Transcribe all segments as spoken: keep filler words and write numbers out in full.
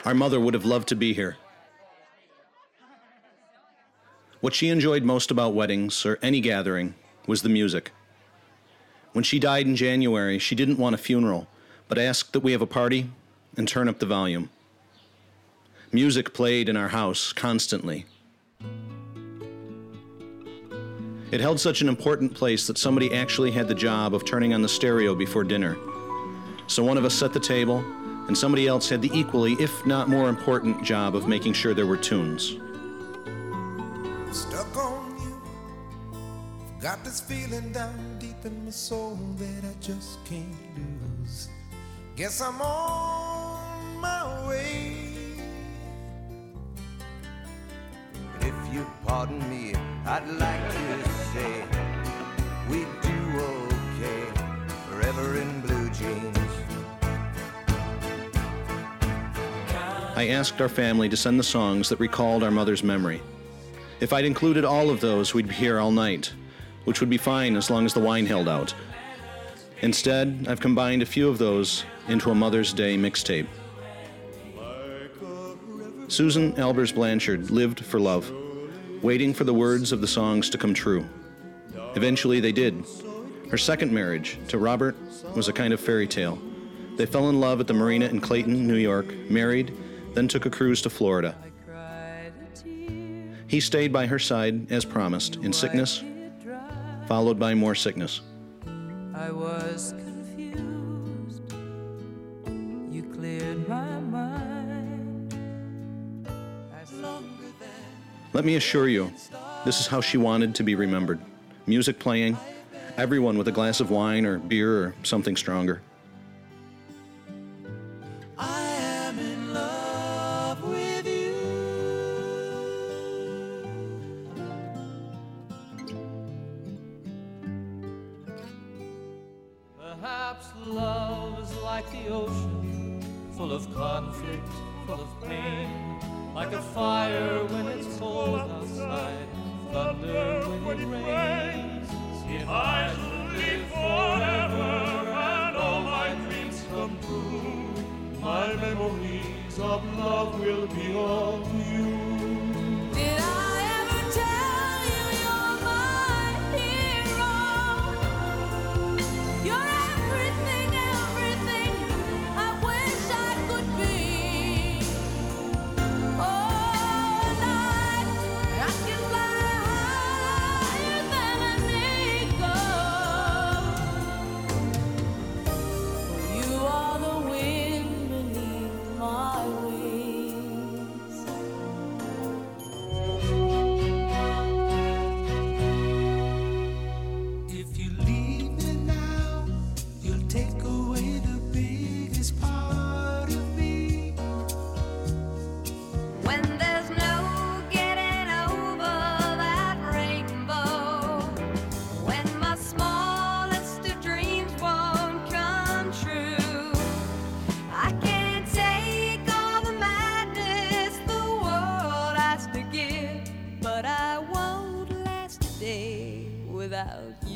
Our mother would have loved to be here. What she enjoyed most about weddings, or any gathering, was the music. When she died in January, she didn't want a funeral, but asked that we have a party and turn up the volume. Music played in our house constantly. It held such an important place that somebody actually had the job of turning on the stereo before dinner. So one of us set the table, and somebody else had the equally, if not more important, job of making sure there were tunes. Stuck on you, got this feeling down deep in my soul that I just can't lose. Guess I'm on my way. But if you pardon me, I'd like to say we do okay, forever in blue jeans. I asked our family to send the songs that recalled our mother's memory. If I'd included all of those, we'd be here all night, which would be fine as long as the wine held out. Instead, I've combined a few of those into a Mother's Day mixtape. Susan Albers Blanchard lived for love, waiting for the words of the songs to come true. Eventually they did. Her second marriage, to Robert, was a kind of fairy tale. They fell in love at the marina in Clayton, New York, married, then took a cruise to Florida. He stayed by her side, as promised, in sickness, followed by more sickness. I was confused. You cleared my mind. Let me assure you, this is how she wanted to be remembered. Music playing, everyone with a glass of wine or beer or something stronger. Perhaps love is like the ocean, full of conflict, full of pain, like a fire when it's cold outside, thunder when it rains. If I should live forever and all my dreams come true, my memories of love will be all to you. Did I ever tell you you're my hero? You're everything, everything I wish I could be. Oh, and I, I can fly higher than an eagle. You are the wind beneath my wings. If you leave me now, you'll take away the biggest part of me. When there's no getting over that rainbow, when my smallest of dreams won't come true, I can't take all the madness the world has to give, but I won't last a day without you.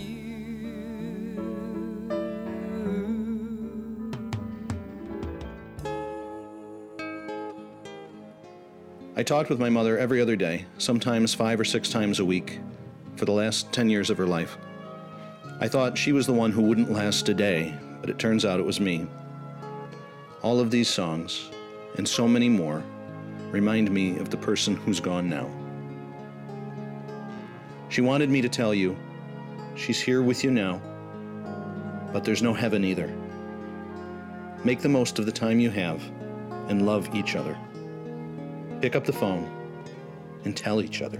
I talked with my mother every other day, sometimes five or six times a week, for the last ten years of her life. I thought she was the one who wouldn't last a day, but it turns out it was me. All of these songs, and so many more, remind me of the person who's gone now. She wanted me to tell you, she's here with you now, but there's no heaven either. Make the most of the time you have, and love each other. Pick up the phone and tell each other.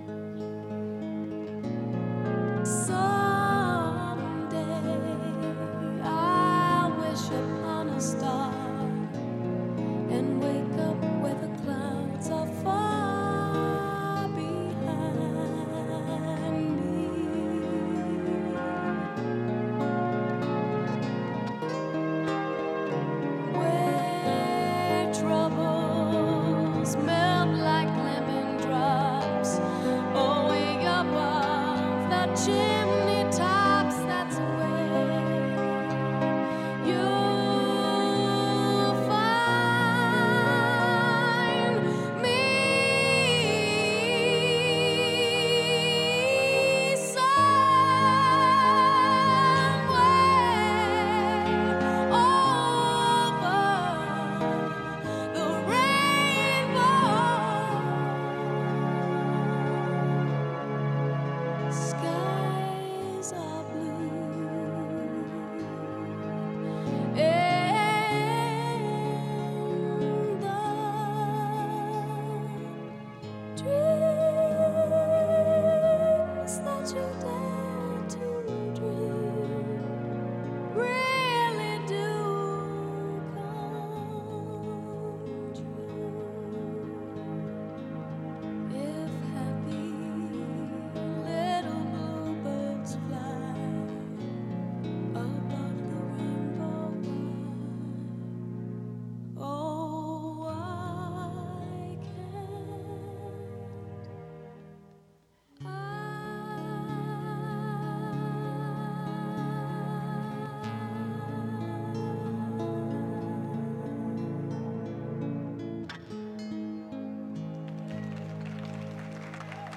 Someday I'll wish upon a star and wake up where the clouds are far behind me. Where troubles melt like lemon drops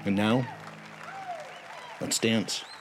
And now, let's dance.